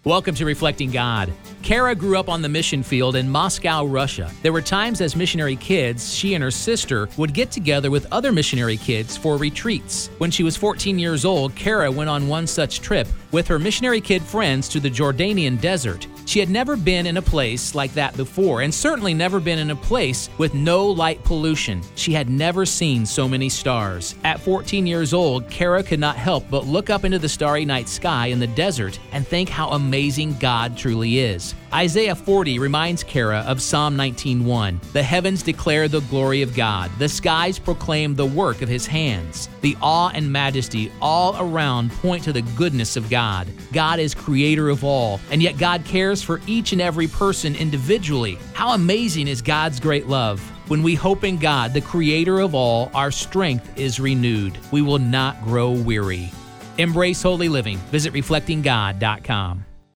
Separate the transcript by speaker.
Speaker 1: Welcome to Reflecting God. Kara grew up on the mission field in Moscow, Russia. There were times as missionary kids, she and her sister would get together with other missionary kids for retreats. When she was 14 years old, Kara went on one such trip with her missionary kid friends to the Jordanian desert. She had never been in a place like that before, and certainly never been in a place with no light pollution. She had never seen so many stars. At 14 years old, Kara could not help but look up into the starry night sky in the desert and think how amazing God truly is. Isaiah 40 reminds Kara of Psalm 19:1. The heavens declare the glory of God. The skies proclaim the work of His hands. The awe and majesty all around point to the goodness of God. God is creator of all, and yet God cares for each and every person individually. How amazing is God's great love. When we hope in God, the creator of all, our strength is renewed. We will not grow weary. Embrace holy living. Visit reflectinggod.com.